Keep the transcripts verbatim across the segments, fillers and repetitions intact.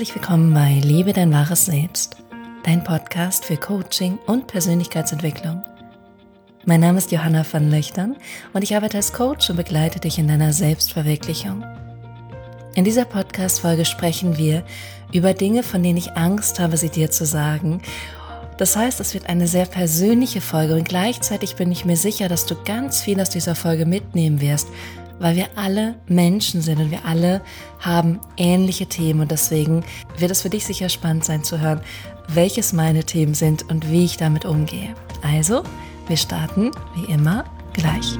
Herzlich willkommen bei Liebe dein wahres Selbst, dein Podcast für Coaching und Persönlichkeitsentwicklung. Mein Name ist Johanna van Löchtern und ich arbeite als Coach und begleite dich in deiner Selbstverwirklichung. In dieser Podcast-Folge sprechen wir über Dinge, von denen ich Angst habe, sie dir zu sagen. Das heißt, es wird eine sehr persönliche Folge und gleichzeitig bin ich mir sicher, dass du ganz viel aus dieser Folge mitnehmen wirst, weil wir alle Menschen sind und wir alle haben ähnliche Themen und deswegen wird es für dich sicher spannend sein zu hören, welches meine Themen sind und wie ich damit umgehe. Also, wir starten wie immer gleich.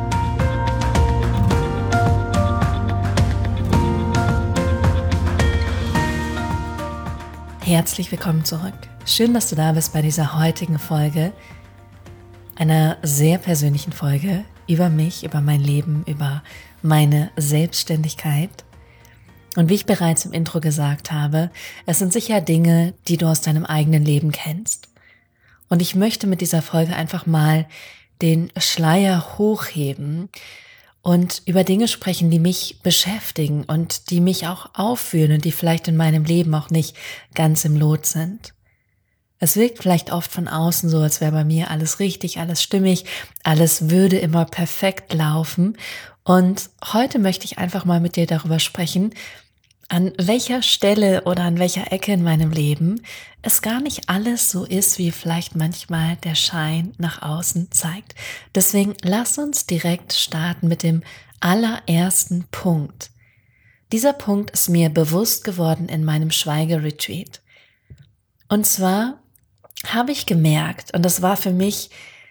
Herzlich willkommen zurück. Schön, dass du da bist bei dieser heutigen Folge, einer sehr persönlichen Folge über mich, über mein Leben, über meine Selbstständigkeit. Und wie ich bereits im Intro gesagt habe, es sind sicher Dinge, die du aus deinem eigenen Leben kennst. Und ich möchte mit dieser Folge einfach mal den Schleier hochheben und über Dinge sprechen, die mich beschäftigen und die mich auch auffühlen und die vielleicht in meinem Leben auch nicht ganz im Lot sind. Es wirkt vielleicht oft von außen so, als wäre bei mir alles richtig, alles stimmig, alles würde immer perfekt laufen. Und heute möchte ich einfach mal mit dir darüber sprechen, an welcher Stelle oder an welcher Ecke in meinem Leben es gar nicht alles so ist, wie vielleicht manchmal der Schein nach außen zeigt. Deswegen lass uns direkt starten mit dem allerersten Punkt. Dieser Punkt ist mir bewusst geworden in meinem Schweigeretreat. Und zwar habe ich gemerkt, und das war für mich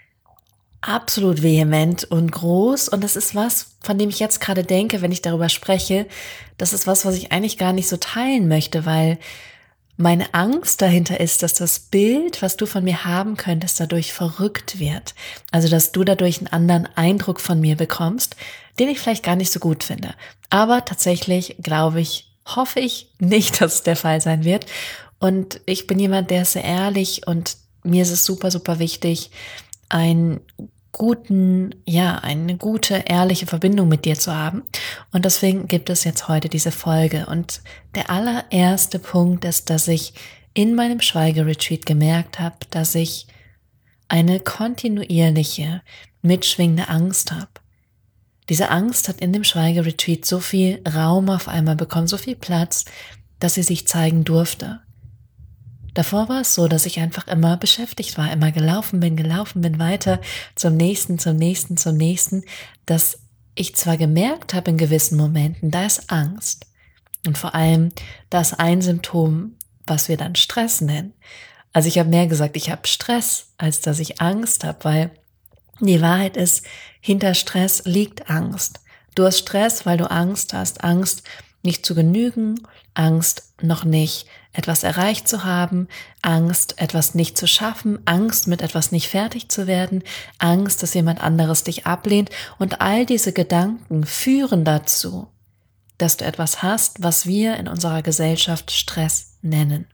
absolut vehement und groß, und das ist was, von dem ich jetzt gerade denke, wenn ich darüber spreche, das ist was, was ich eigentlich gar nicht so teilen möchte, weil meine Angst dahinter ist, dass das Bild, was du von mir haben könntest, dadurch verrückt wird. Also, dass du dadurch einen anderen Eindruck von mir bekommst, den ich vielleicht gar nicht so gut finde. Aber tatsächlich glaube ich, hoffe ich nicht, dass es der Fall sein wird. Und ich bin jemand, der ist sehr ehrlich und mir ist es super, super wichtig, einen guten, ja, eine gute, ehrliche Verbindung mit dir zu haben. Und deswegen gibt es jetzt heute diese Folge. Und der allererste Punkt ist, dass ich in meinem Schweigeretreat gemerkt habe, dass ich eine kontinuierliche, mitschwingende Angst habe. Diese Angst hat in dem Schweigeretreat so viel Raum auf einmal bekommen, so viel Platz, dass sie sich zeigen durfte. Davor war es so, dass ich einfach immer beschäftigt war, immer gelaufen bin, gelaufen bin weiter zum nächsten, zum nächsten, zum nächsten, dass ich zwar gemerkt habe in gewissen Momenten, da ist Angst und vor allem da ist ein Symptom, was wir dann Stress nennen. Also ich habe mehr gesagt, ich habe Stress, als dass ich Angst habe, weil die Wahrheit ist, hinter Stress liegt Angst. Du hast Stress, weil du Angst hast, Angst nicht zu genügen, Angst noch nicht etwas erreicht zu haben, Angst, etwas nicht zu schaffen, Angst, mit etwas nicht fertig zu werden, Angst, dass jemand anderes dich ablehnt und all diese Gedanken führen dazu, dass du etwas hast, was wir in unserer Gesellschaft Stress nennen.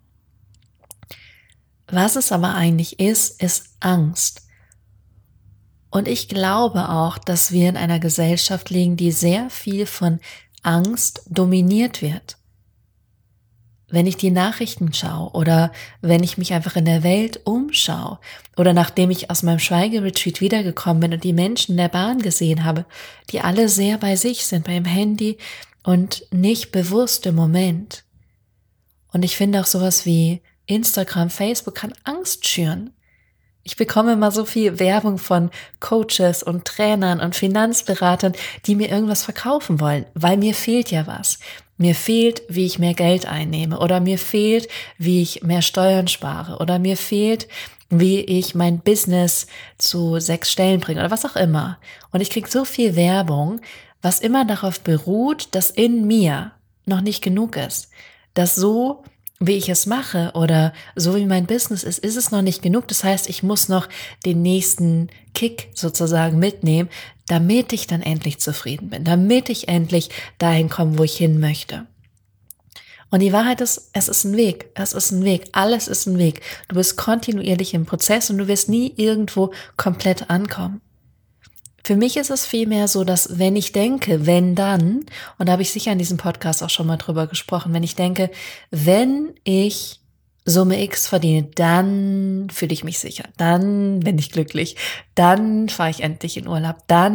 Was es aber eigentlich ist, ist Angst. Und ich glaube auch, dass wir in einer Gesellschaft leben, die sehr viel von Angst dominiert wird. Wenn ich die Nachrichten schaue oder wenn ich mich einfach in der Welt umschaue oder nachdem ich aus meinem Schweigeretreat wiedergekommen bin und die Menschen in der Bahn gesehen habe, die alle sehr bei sich sind, beim Handy und nicht bewusst im Moment. Und ich finde auch sowas wie Instagram, Facebook kann Angst schüren. Ich bekomme immer so viel Werbung von Coaches und Trainern und Finanzberatern, die mir irgendwas verkaufen wollen, weil mir fehlt ja was. Mir fehlt, wie ich mehr Geld einnehme oder mir fehlt, wie ich mehr Steuern spare oder mir fehlt, wie ich mein Business zu sechs Stellen bringe oder was auch immer. Und ich kriege so viel Werbung, was immer darauf beruht, dass in mir noch nicht genug ist, dass so wie ich es mache oder so wie mein Business ist, ist es noch nicht genug. Das heißt, ich muss noch den nächsten Kick sozusagen mitnehmen, damit ich dann endlich zufrieden bin, damit ich endlich dahin komme, wo ich hin möchte. Und die Wahrheit ist, es ist ein Weg, es ist ein Weg, alles ist ein Weg. Du bist kontinuierlich im Prozess und du wirst nie irgendwo komplett ankommen. Für mich ist es vielmehr so, dass wenn ich denke, wenn dann, und da habe ich sicher in diesem Podcast auch schon mal drüber gesprochen, wenn ich denke, wenn ich Summe X verdiene, dann fühle ich mich sicher, dann bin ich glücklich, dann fahre ich endlich in Urlaub,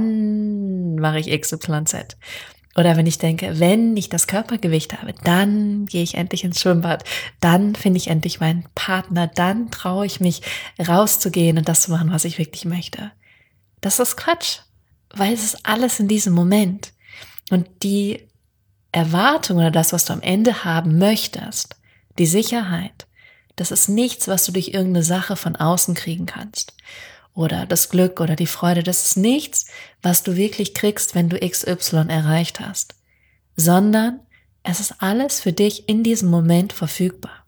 dann mache ich X Y Z. Oder wenn ich denke, wenn ich das Körpergewicht habe, dann gehe ich endlich ins Schwimmbad, dann finde ich endlich meinen Partner, dann traue ich mich rauszugehen und das zu machen, was ich wirklich möchte. Das ist Quatsch, weil es ist alles in diesem Moment. Und die Erwartung oder das, was du am Ende haben möchtest, die Sicherheit, das ist nichts, was du durch irgendeine Sache von außen kriegen kannst. Oder das Glück oder die Freude, das ist nichts, was du wirklich kriegst, wenn du X Y erreicht hast. Sondern es ist alles für dich in diesem Moment verfügbar.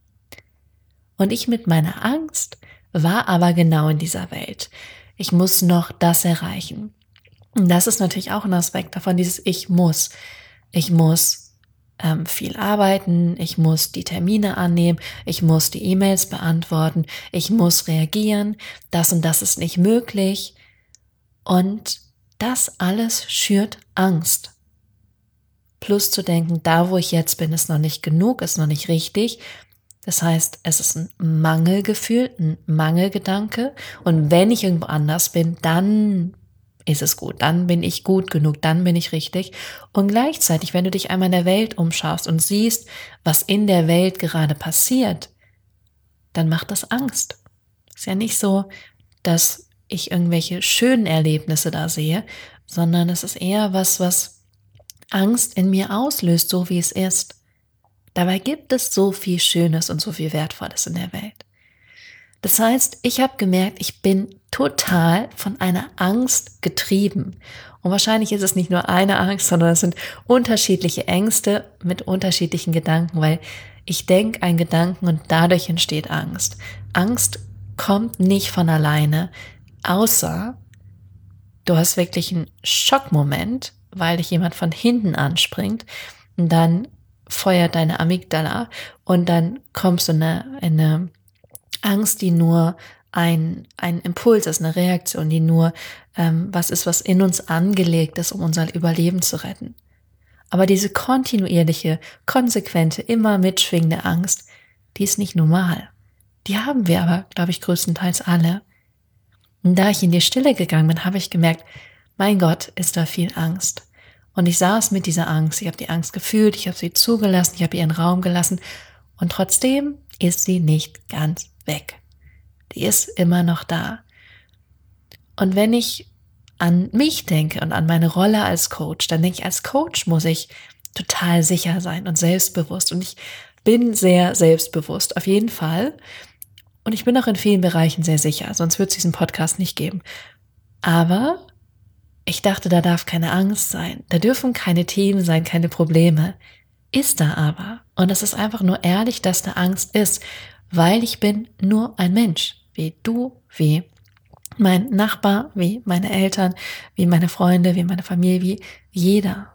Und ich mit meiner Angst war aber genau in dieser Welt. Ich muss noch das erreichen. Und das ist natürlich auch ein Aspekt davon, dieses Ich muss. Ich muss ähm, viel arbeiten, ich muss die Termine annehmen, ich muss die E-Mails beantworten, ich muss reagieren, das und das ist nicht möglich. Und das alles schürt Angst. Plus zu denken, da wo ich jetzt bin, ist noch nicht genug, ist noch nicht richtig. Das heißt, es ist ein Mangelgefühl, ein Mangelgedanke. Und wenn ich irgendwo anders bin, dann ist es gut, dann bin ich gut genug, dann bin ich richtig. Und gleichzeitig, wenn du dich einmal in der Welt umschaust und siehst, was in der Welt gerade passiert, dann macht das Angst. Ist ja nicht so, dass ich irgendwelche schönen Erlebnisse da sehe, sondern es ist eher was, was Angst in mir auslöst, so wie es ist. Dabei gibt es so viel Schönes und so viel Wertvolles in der Welt. Das heißt, ich habe gemerkt, ich bin total von einer Angst getrieben. Und wahrscheinlich ist es nicht nur eine Angst, sondern es sind unterschiedliche Ängste mit unterschiedlichen Gedanken, weil ich denke einen Gedanken und dadurch entsteht Angst. Angst kommt nicht von alleine, außer du hast wirklich einen Schockmoment, weil dich jemand von hinten anspringt und dann feuert deine Amygdala und dann kommst du in eine, in eine Angst, die nur ein, ein Impuls ist, eine Reaktion, die nur ähm, was ist, was in uns angelegt ist, um unser Überleben zu retten. Aber diese kontinuierliche, konsequente, immer mitschwingende Angst, die ist nicht normal. Die haben wir aber, glaube ich, größtenteils alle. Und da ich in die Stille gegangen bin, habe ich gemerkt, mein Gott, ist da viel Angst. Und ich saß mit dieser Angst, ich habe die Angst gefühlt, ich habe sie zugelassen, ich habe ihren Raum gelassen und trotzdem ist sie nicht ganz weg. Die ist immer noch da. Und wenn ich an mich denke und an meine Rolle als Coach, dann denke ich, als Coach muss ich total sicher sein und selbstbewusst. Und ich bin sehr selbstbewusst, auf jeden Fall. Und ich bin auch in vielen Bereichen sehr sicher, sonst würde es diesen Podcast nicht geben. Aber ich dachte, da darf keine Angst sein. Da dürfen keine Themen sein, keine Probleme. Ist da aber. Und es ist einfach nur ehrlich, dass da Angst ist, weil ich bin nur ein Mensch, wie du, wie mein Nachbar, wie meine Eltern, wie meine Freunde, wie meine Familie, wie jeder.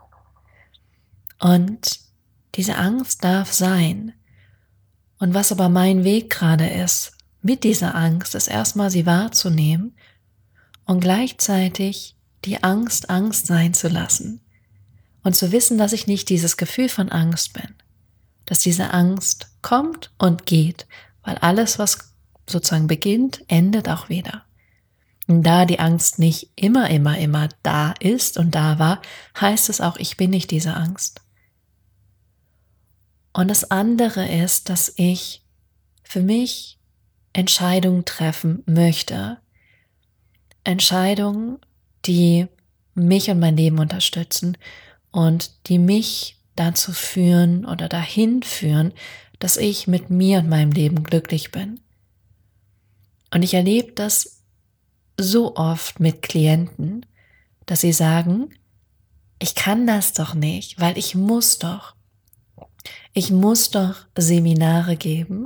Und diese Angst darf sein. Und was aber mein Weg gerade ist, mit dieser Angst, ist erstmal sie wahrzunehmen und gleichzeitig die Angst Angst sein zu lassen und zu wissen, dass ich nicht dieses Gefühl von Angst bin, dass diese Angst kommt und geht, weil alles, was sozusagen beginnt, endet auch wieder. Und da die Angst nicht immer, immer, immer da ist und da war, heißt es auch, ich bin nicht diese Angst. Und das andere ist, dass ich für mich Entscheidungen treffen möchte. Entscheidungen, die mich und mein Leben unterstützen und die mich dazu führen oder dahin führen, dass ich mit mir und meinem Leben glücklich bin. Und ich erlebe das so oft mit Klienten, dass sie sagen, ich kann das doch nicht, weil ich muss doch. Ich muss doch Seminare geben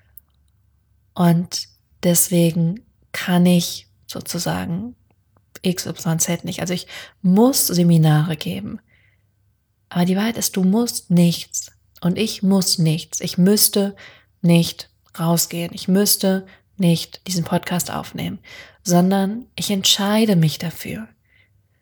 und deswegen kann ich sozusagen X Y Z nicht. Also ich muss Seminare geben. Aber die Wahrheit ist, du musst nichts und ich muss nichts. Ich müsste nicht rausgehen. Ich müsste nicht diesen Podcast aufnehmen, sondern ich entscheide mich dafür.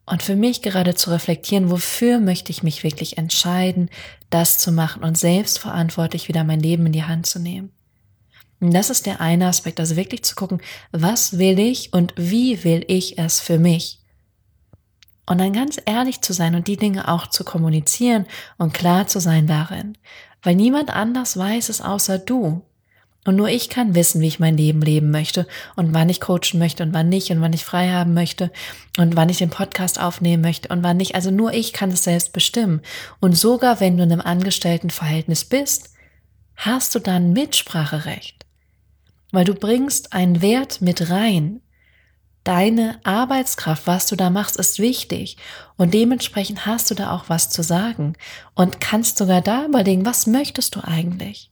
Und für mich gerade zu reflektieren, wofür möchte ich mich wirklich entscheiden, das zu machen und selbstverantwortlich wieder mein Leben in die Hand zu nehmen. Und das ist der eine Aspekt, also wirklich zu gucken, was will ich und wie will ich es für mich? Und dann ganz ehrlich zu sein und die Dinge auch zu kommunizieren und klar zu sein darin. Weil niemand anders weiß es außer du. Und nur ich kann wissen, wie ich mein Leben leben möchte und wann ich coachen möchte und wann nicht und wann ich frei haben möchte und wann ich den Podcast aufnehmen möchte und wann nicht. Also nur ich kann es selbst bestimmen. Und sogar wenn du in einem Angestelltenverhältnis bist, hast du dann Mitspracherecht. Weil du bringst einen Wert mit rein. Deine Arbeitskraft, was du da machst, ist wichtig und dementsprechend hast du da auch was zu sagen und kannst sogar da überlegen, was möchtest du eigentlich?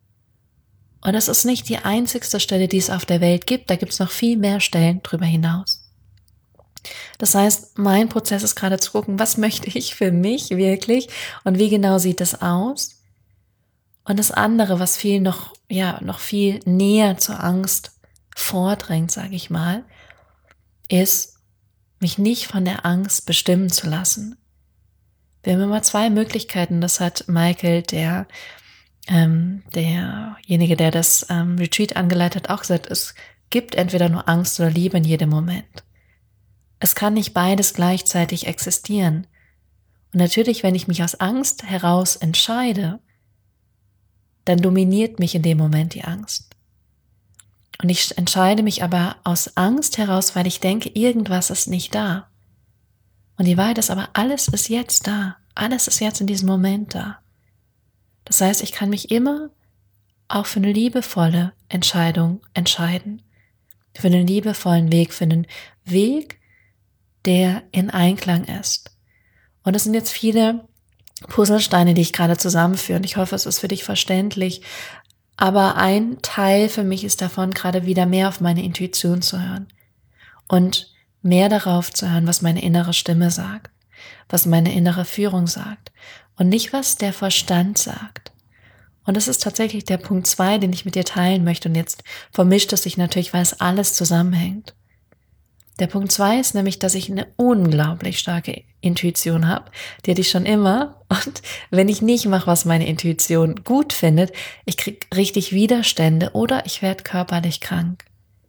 Und das ist nicht die einzigste Stelle, die es auf der Welt gibt, da gibt es noch viel mehr Stellen drüber hinaus. Das heißt, mein Prozess ist gerade zu gucken, was möchte ich für mich wirklich und wie genau sieht das aus? Und das andere, was viel noch, ja, noch viel näher zur Angst vordrängt, sage ich mal, ist, mich nicht von der Angst bestimmen zu lassen. Wir haben immer zwei Möglichkeiten, das hat Michael, der, ähm, derjenige, der das ähm, Retreat angeleitet hat, auch gesagt, es gibt entweder nur Angst oder Liebe in jedem Moment. Es kann nicht beides gleichzeitig existieren. Und natürlich, wenn ich mich aus Angst heraus entscheide, dann dominiert mich in dem Moment die Angst. Und ich entscheide mich aber aus Angst heraus, weil ich denke, irgendwas ist nicht da. Und die Wahrheit ist aber, alles ist jetzt da. Alles ist jetzt in diesem Moment da. Das heißt, ich kann mich immer auch für eine liebevolle Entscheidung entscheiden. Für einen liebevollen Weg, für einen Weg, der in Einklang ist. Und es sind jetzt viele Puzzlesteine, die ich gerade zusammenführe. Und ich hoffe, es ist für dich verständlich. Aber ein Teil für mich ist davon, gerade wieder mehr auf meine Intuition zu hören und mehr darauf zu hören, was meine innere Stimme sagt, was meine innere Führung sagt und nicht, was der Verstand sagt. Und das ist tatsächlich der Punkt zwei, den ich mit dir teilen möchte. Und jetzt vermischt es sich natürlich, weil es alles zusammenhängt. Der Punkt zwei ist nämlich, dass ich eine unglaublich starke Intuition habe. Die hatte ich schon immer. Und wenn ich nicht mache, was meine Intuition gut findet, ich kriege richtig Widerstände oder ich werde körperlich krank.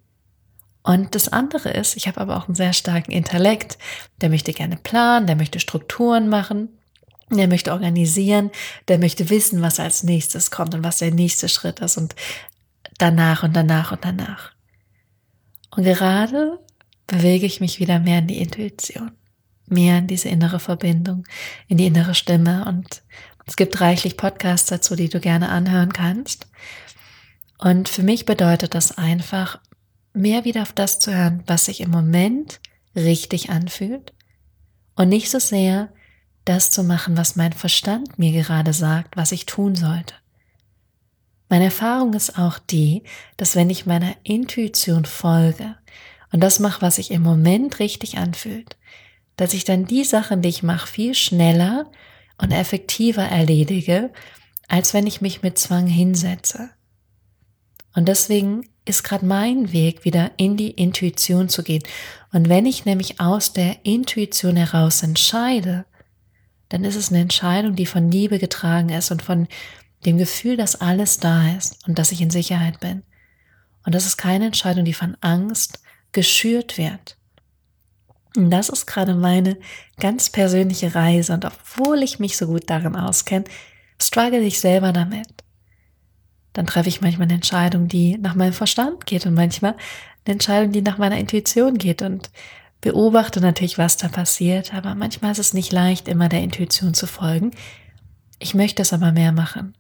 Und das andere ist, ich habe aber auch einen sehr starken Intellekt. Der möchte gerne planen, der möchte Strukturen machen, der möchte organisieren, der möchte wissen, was als nächstes kommt und was der nächste Schritt ist und danach und danach und danach. Und gerade bewege ich mich wieder mehr in die Intuition, mehr in diese innere Verbindung, in die innere Stimme. Und es gibt reichlich Podcasts dazu, die du gerne anhören kannst. Und für mich bedeutet das einfach, mehr wieder auf das zu hören, was sich im Moment richtig anfühlt und nicht so sehr das zu machen, was mein Verstand mir gerade sagt, was ich tun sollte. Meine Erfahrung ist auch die, dass wenn ich meiner Intuition folge, und das mache, was sich im Moment richtig anfühlt, dass ich dann die Sachen, die ich mache, viel schneller und effektiver erledige, als wenn ich mich mit Zwang hinsetze. Und deswegen ist gerade mein Weg, wieder in die Intuition zu gehen. Und wenn ich nämlich aus der Intuition heraus entscheide, dann ist es eine Entscheidung, die von Liebe getragen ist und von dem Gefühl, dass alles da ist und dass ich in Sicherheit bin. Und das ist keine Entscheidung, die von Angst geschürt wird. Und das ist gerade meine ganz persönliche Reise. Und obwohl ich mich so gut darin auskenne, struggle ich selber damit. Dann treffe ich manchmal eine Entscheidung, die nach meinem Verstand geht und manchmal eine Entscheidung, die nach meiner Intuition geht und beobachte natürlich, was da passiert. Aber manchmal ist es nicht leicht, immer der Intuition zu folgen. Ich möchte es aber mehr machen.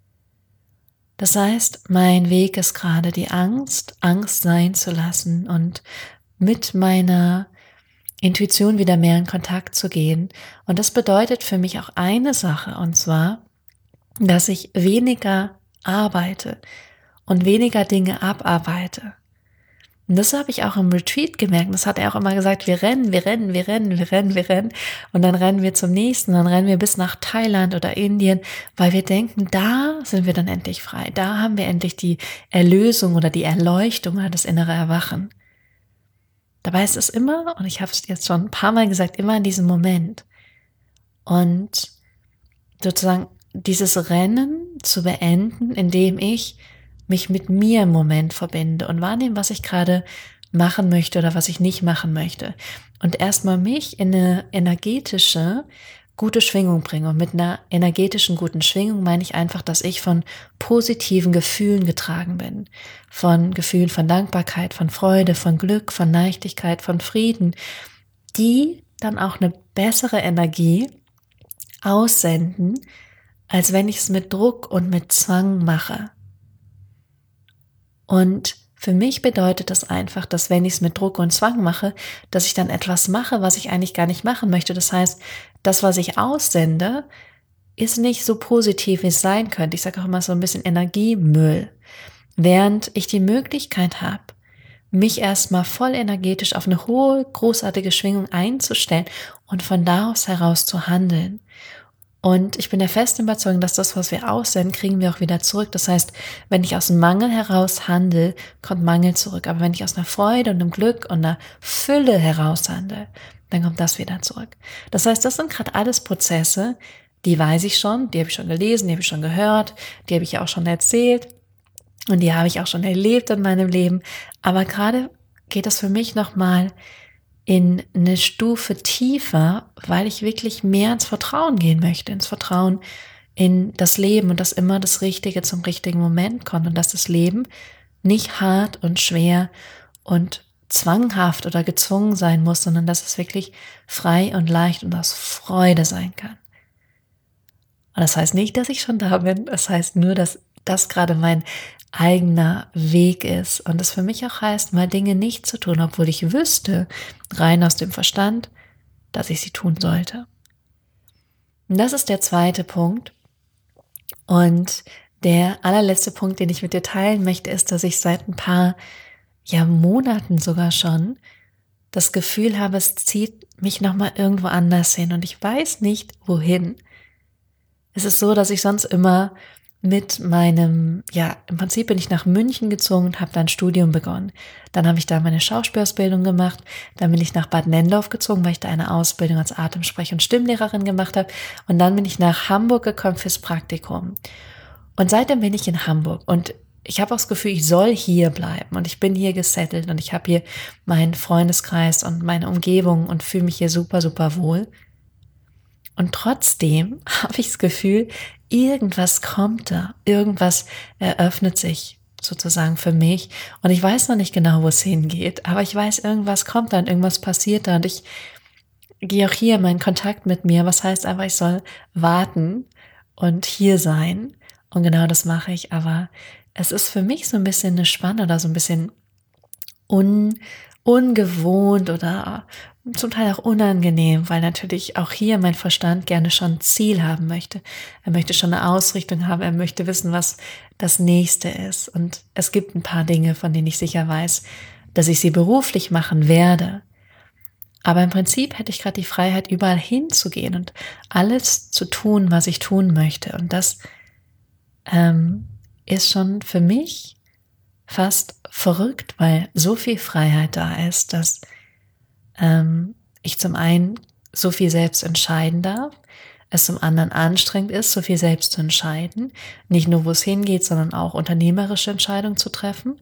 Das heißt, mein Weg ist gerade die Angst, Angst sein zu lassen und mit meiner Intuition wieder mehr in Kontakt zu gehen. Und das bedeutet für mich auch eine Sache, und zwar, dass ich weniger arbeite und weniger Dinge abarbeite. Und das habe ich auch im Retreat gemerkt. Das hat er auch immer gesagt, wir rennen, wir rennen, wir rennen, wir rennen, wir rennen. Und dann rennen wir zum nächsten, dann rennen wir bis nach Thailand oder Indien, weil wir denken, da sind wir dann endlich frei. Da haben wir endlich die Erlösung oder die Erleuchtung oder das innere Erwachen. Dabei ist es immer, und ich habe es jetzt schon ein paar Mal gesagt, immer in diesem Moment. Und sozusagen dieses Rennen zu beenden, indem ich mich mit mir im Moment verbinde und wahrnehme, was ich gerade machen möchte oder was ich nicht machen möchte. Und erstmal mich in eine energetische, gute Schwingung bringe. Und mit einer energetischen, guten Schwingung meine ich einfach, dass ich von positiven Gefühlen getragen bin. Von Gefühlen von Dankbarkeit, von Freude, von Glück, von Leichtigkeit, von Frieden, die dann auch eine bessere Energie aussenden, als wenn ich es mit Druck und mit Zwang mache. Und für mich bedeutet das einfach, dass wenn ich es mit Druck und Zwang mache, dass ich dann etwas mache, was ich eigentlich gar nicht machen möchte. Das heißt, das, was ich aussende, ist nicht so positiv, wie es sein könnte. Ich sage auch immer so ein bisschen Energiemüll. Während ich die Möglichkeit habe, mich erstmal voll energetisch auf eine hohe, großartige Schwingung einzustellen und von da aus heraus zu handeln. Und ich bin der festen Überzeugung, dass das, was wir aussenden, kriegen wir auch wieder zurück. Das heißt, wenn ich aus dem Mangel heraus handle, kommt Mangel zurück. Aber wenn ich aus einer Freude und einem Glück und einer Fülle heraus handle, dann kommt das wieder zurück. Das heißt, das sind gerade alles Prozesse, die weiß ich schon, die habe ich schon gelesen, die habe ich schon gehört, die habe ich ja auch schon erzählt und die habe ich auch schon erlebt in meinem Leben. Aber gerade geht das für mich nochmal in eine Stufe tiefer, weil ich wirklich mehr ins Vertrauen gehen möchte, ins Vertrauen in das Leben und dass immer das Richtige zum richtigen Moment kommt und dass das Leben nicht hart und schwer und zwanghaft oder gezwungen sein muss, sondern dass es wirklich frei und leicht und aus Freude sein kann. Und das heißt nicht, dass ich schon da bin, das heißt nur, dass das gerade mein eigener Weg ist und es für mich auch heißt, mal Dinge nicht zu tun, obwohl ich wüsste, rein aus dem Verstand, dass ich sie tun sollte. Und das ist der zweite Punkt. Und der allerletzte Punkt, den ich mit dir teilen möchte, ist, dass ich seit ein paar ja, Monaten sogar schon das Gefühl habe, es zieht mich nochmal irgendwo anders hin und ich weiß nicht, wohin. Es ist so, dass ich sonst immer mit meinem, ja, im Prinzip bin ich nach München gezogen und habe dann ein Studium begonnen. Dann habe ich da meine Schauspielausbildung gemacht. Dann bin ich nach Bad Nennendorf gezogen, weil ich da eine Ausbildung als Atemsprech- und Stimmlehrerin gemacht habe. Und dann bin ich nach Hamburg gekommen fürs Praktikum. Und seitdem bin ich in Hamburg und ich habe auch das Gefühl, ich soll hier bleiben und ich bin hier gesettelt und ich habe hier meinen Freundeskreis und meine Umgebung und fühle mich hier super, super wohl. Und trotzdem habe ich das Gefühl, irgendwas kommt da, irgendwas eröffnet sich sozusagen für mich und ich weiß noch nicht genau, wo es hingeht, aber ich weiß, irgendwas kommt da und irgendwas passiert da und ich gehe auch hier in meinen Kontakt mit mir, was heißt einfach, ich soll warten und hier sein und genau das mache ich, aber es ist für mich so ein bisschen eine Spanne oder so ein bisschen un, ungewohnt oder zum Teil auch unangenehm, weil natürlich auch hier mein Verstand gerne schon ein Ziel haben möchte. Er möchte schon eine Ausrichtung haben, er möchte wissen, was das Nächste ist. Und es gibt ein paar Dinge, von denen ich sicher weiß, dass ich sie beruflich machen werde. Aber im Prinzip hätte ich gerade die Freiheit, überall hinzugehen und alles zu tun, was ich tun möchte. Und das ähm, ist schon für mich fast verrückt, weil so viel Freiheit da ist, dass ähm, ich zum einen so viel selbst entscheiden darf, es zum anderen anstrengend ist, so viel selbst zu entscheiden, nicht nur wo es hingeht, sondern auch unternehmerische Entscheidungen zu treffen.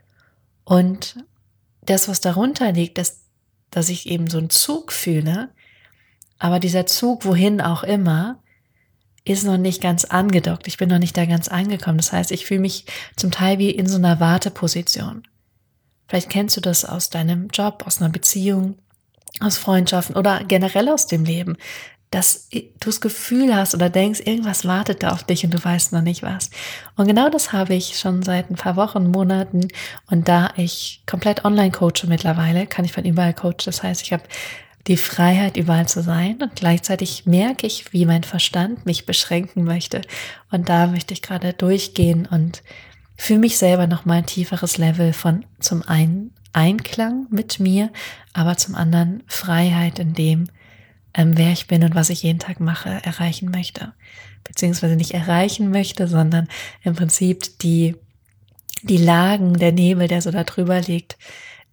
Und das, was darunter liegt, ist, dass ich eben so einen Zug fühle, aber dieser Zug, wohin auch immer, ist noch nicht ganz angedockt. Ich bin noch nicht da ganz angekommen. Das heißt, ich fühle mich zum Teil wie in so einer Warteposition. Vielleicht kennst du das aus deinem Job, aus einer Beziehung, aus Freundschaften oder generell aus dem Leben, dass du das Gefühl hast oder denkst, irgendwas wartet da auf dich und du weißt noch nicht was. Und genau das habe ich schon seit ein paar Wochen, Monaten und da ich komplett online coache mittlerweile, kann ich von überall coachen. Das heißt, ich habe die Freiheit, überall zu sein und gleichzeitig merke ich, wie mein Verstand mich beschränken möchte. Und da möchte ich gerade durchgehen und für mich selber nochmal ein tieferes Level von zum einen Einklang mit mir, aber zum anderen Freiheit in dem, ähm, wer ich bin und was ich jeden Tag mache, erreichen möchte. Beziehungsweise nicht erreichen möchte, sondern im Prinzip die, die Lagen, der Nebel, der so da drüber liegt,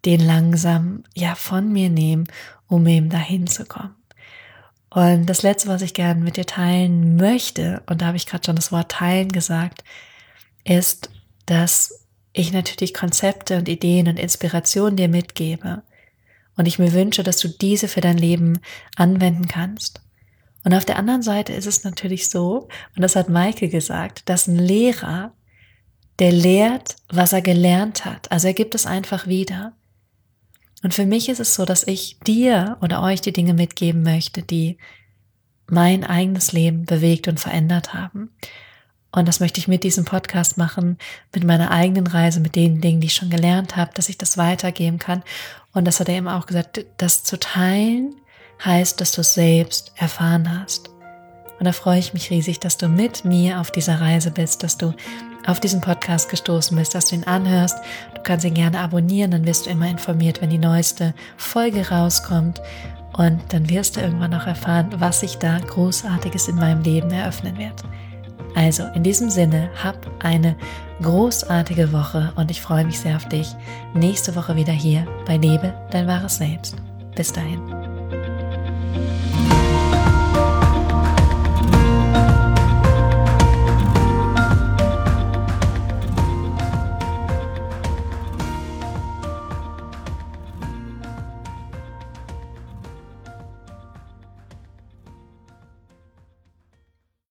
den langsam ja von mir nehmen, um eben dahin zu kommen. Und das Letzte, was ich gerne mit dir teilen möchte, und da habe ich gerade schon das Wort teilen gesagt, ist, dass ich natürlich Konzepte und Ideen und Inspirationen dir mitgebe und ich mir wünsche, dass du diese für dein Leben anwenden kannst. Und auf der anderen Seite ist es natürlich so, und das hat Maike gesagt, dass ein Lehrer, der lehrt, was er gelernt hat. Also er gibt es einfach wieder. Und für mich ist es so, dass ich dir oder euch die Dinge mitgeben möchte, die mein eigenes Leben bewegt und verändert haben. Und das möchte ich mit diesem Podcast machen, mit meiner eigenen Reise, mit den Dingen, die ich schon gelernt habe, dass ich das weitergeben kann. Und das hat er eben auch gesagt, das zu teilen heißt, dass du es selbst erfahren hast. Und da freue ich mich riesig, dass du mit mir auf dieser Reise bist, dass du auf diesen Podcast gestoßen bist, dass du ihn anhörst. Du kannst ihn gerne abonnieren, dann wirst du immer informiert, wenn die neueste Folge rauskommt. Und dann wirst du irgendwann auch erfahren, was sich da Großartiges in meinem Leben eröffnen wird. Also in diesem Sinne, hab eine großartige Woche und ich freue mich sehr auf dich. Nächste Woche wieder hier bei Lebe dein wahres Selbst. Bis dahin.